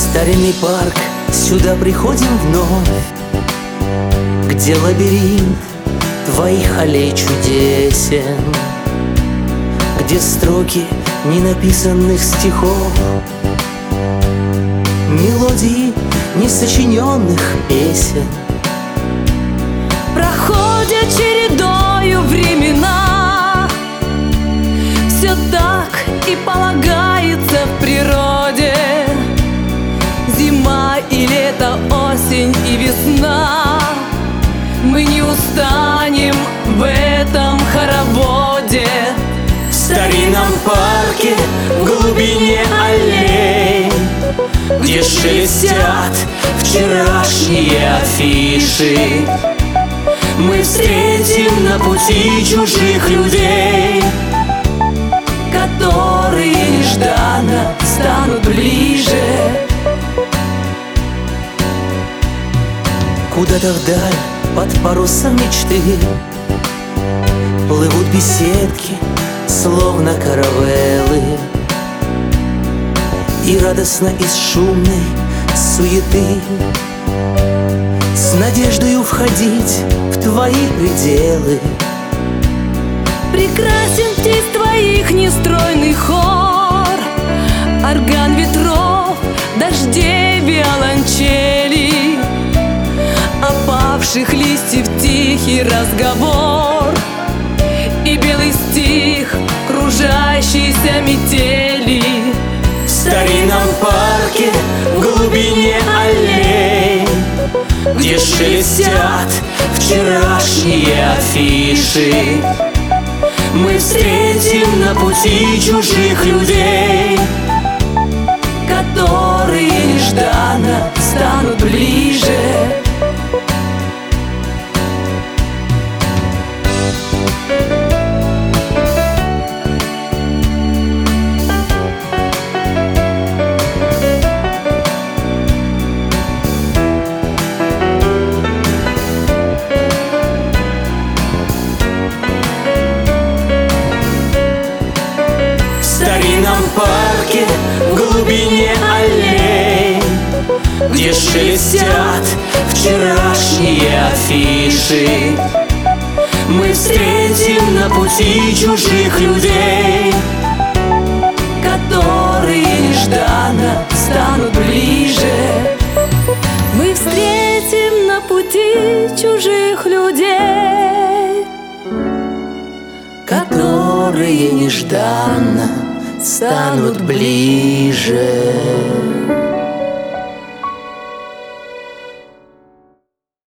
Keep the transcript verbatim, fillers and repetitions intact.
Старинный парк, сюда приходим вновь, где лабиринт твоих аллей чудесен, где строки ненаписанных стихов, мелодии несочиненных песен. Проходят чередою времена, все так и полагается в природе. Зима и лето, осень и весна, мы не устанем в этом хороводе. В старинном парке, в глубине аллей, где шелестят вчерашние афиши, мы встретим на пути чужих людей, которые нежданно станут ближе. Куда-то вдаль под парусом мечты плывут беседки, словно каравеллы, и радостно из шумной суеты с надеждою входить в твои пределы. Прекрасен птиц твоих нестройный хор, орган ветров, дождей, виолончели, опавших листьев тихий разговор и белый стих кружащейся метели. В старинном парке, в глубине аллей, где шелестят вчерашние афиши, мы встретим на пути чужих людей, которые нежданно станут ближе. В старинном парке, в глубине аллей, где шелестят вчерашние афиши, мы встретим на пути чужих людей, которые нежданно станут ближе. Мы встретим на пути чужих людей, которые нежданно станут ближе.